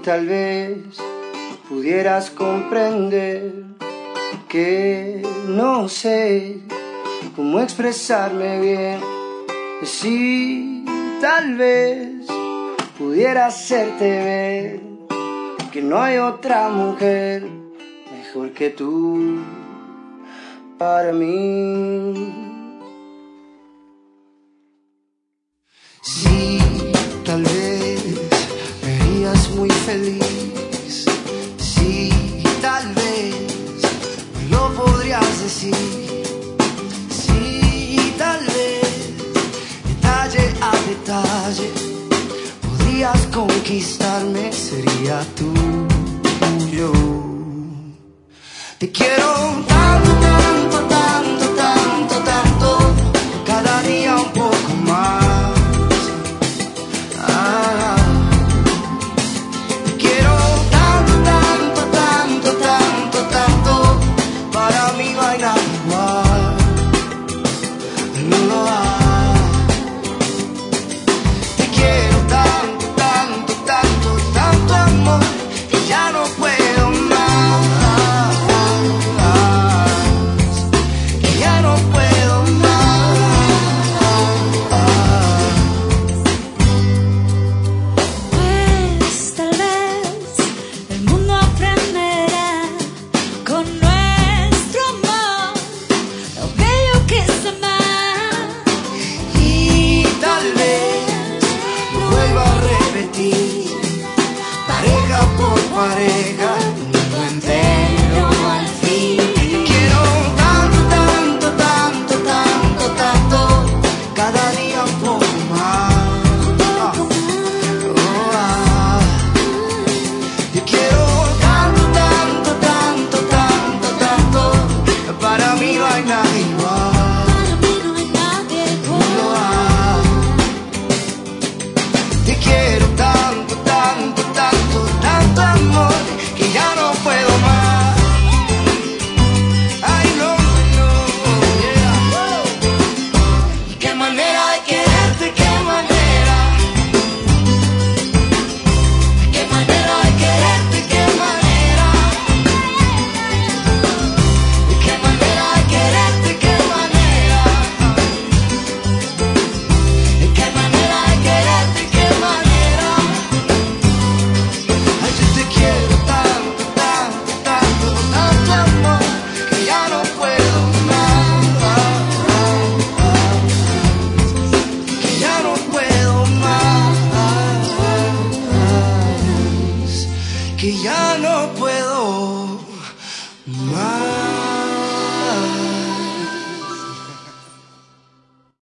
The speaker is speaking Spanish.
tal vez pudieras comprender que no sé cómo expresarme bien. Si tal vez pudiera hacerte ver que no hay otra mujer mejor que tú para mí. Si tal vez me harías muy feliz, si tal vez me lo podrías decir, si tal vez detalle a detalle podrías conquistarme, sería tuyo. Te quiero tanto, tanto, tanto, tanto, tanto, cada día un poco más. Te quiero tanto, tanto, tanto, tanto, tanto, para mí no hay nada igual, no lo hay. Te quiero tanto, tanto, tanto, tanto amor, que ya no puedo más, que ya no puedo más. Pues tal vez el mundo aprenderá con nuestro amor lo bello que es amar. Y tal vez lo vuelva a repetir, pareja por pareja, el mundo entero al fin. Te quiero tanto, tanto, tanto, tanto, tanto, cada día un poco más. Te quiero tanto, tanto, tanto, tanto, tanto, para mí no hay nada igual, Para mí no hay nadie no lo igual. hay. Te quiero tanto, tanto, tanto, tanto amor, que ya no puedo más. Ay, no, no, yeah. Y qué manera de quererte, qué manera. Qué manera de quererte, qué manera. Qué manera de quererte, qué manera. Qué manera de quererte, qué manera. Ay, yo te quiero tanto, tanto, tanto, tanto amor, que ya no puedo más, que ya no puedo más, que ya no puedo más.